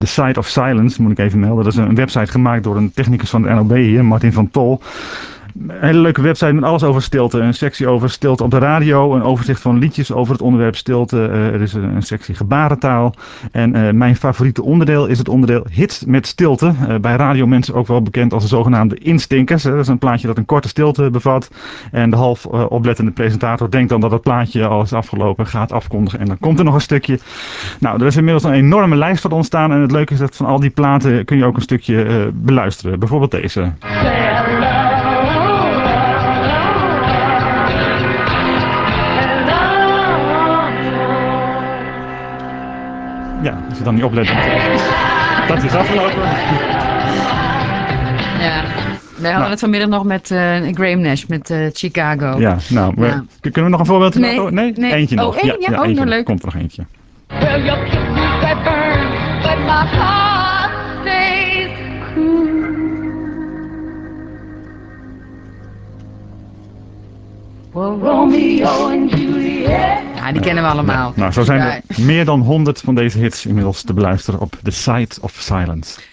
The Site of Silence, moet ik even melden. Dat is een website gemaakt door een technicus van de NOB hier, Martin van Tol. Een hele leuke website met alles over stilte. Een sectie over stilte op de radio. Een overzicht van liedjes over het onderwerp stilte. Er is een sectie gebarentaal. En mijn favoriete onderdeel is het onderdeel Hits met stilte. Bij radiomensen ook wel bekend als de zogenaamde instinkers. Dat is een plaatje dat een korte stilte bevat. En de half oplettende presentator denkt dan dat het plaatje al is afgelopen. Gaat afkondigen en dan komt er nog een stukje. Nou, er is inmiddels een enorme lijst van ontstaan. En het leuke is dat van al die platen kun je ook een stukje beluisteren. Bijvoorbeeld deze. Ja, als je dan niet oplet, dat is afgelopen. Ja, wij hadden het vanmiddag nog met Graham Nash, met Chicago. Ja, nou, kunnen we nog een voorbeeld maken? Nee. Eentje nog. Oh, één? Ja, eentje leuk. Komt er nog eentje. Well, your kisses that burn, but my heart stays cool. Well, Romeo and Juliet. Ja, die kennen we allemaal. Nou, zo zijn er meer dan 100 van deze hits inmiddels te beluisteren op The Site of Silence.